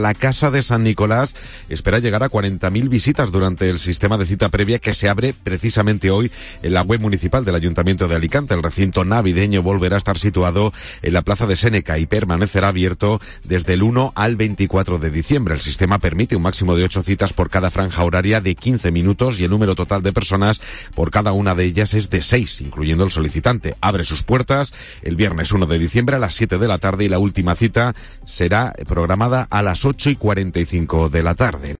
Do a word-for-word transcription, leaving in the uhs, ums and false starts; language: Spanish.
La Casa de San Nicolás espera llegar a cuarenta mil visitas durante el sistema de cita previa que se abre precisamente hoy en la web municipal del Ayuntamiento de Alicante. El recinto navideño volverá a estar situado en la Plaza de Séneca y permanecerá abierto desde el uno al veinticuatro de diciembre. El sistema permite un máximo de ocho citas por cada franja horaria de quince minutos y el número total de personas por cada una de ellas es de seis, incluyendo el solicitante. Abre sus puertas el viernes uno de diciembre a las siete de la tarde y la última cita será programada a las ocho y cuarenta y cinco de la tarde.